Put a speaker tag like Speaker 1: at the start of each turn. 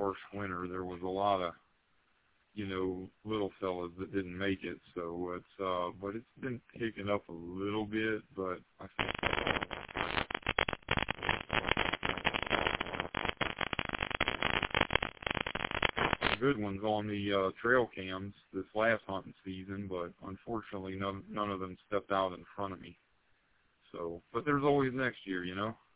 Speaker 1: harsh winter, there was a lot of, little fellas that didn't make it. So but it's been picking up a little bit, but I think good ones on the trail cams this last hunting season, but unfortunately none of them stepped out in front of me. So, but there's always next year,